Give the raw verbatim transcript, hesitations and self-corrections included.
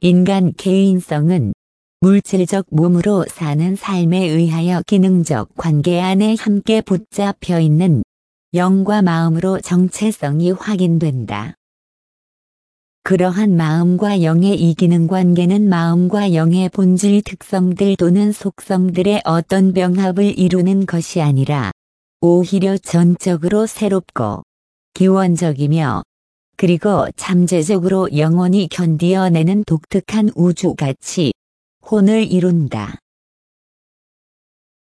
인간 개인성은 물질적 몸으로 사는 삶에 의하여 기능적 관계 안에 함께 붙잡혀 있는 영과 마음으로 정체성이 확인된다. 그러한 마음과 영의 이 기능 관계는 마음과 영의 본질 특성들 또는 속성들의 어떤 병합을 이루는 것이 아니라 오히려 전적으로 새롭고 기원적이며 그리고 잠재적으로 영원히 견디어내는 독특한 우주가치, 혼을 이룬다.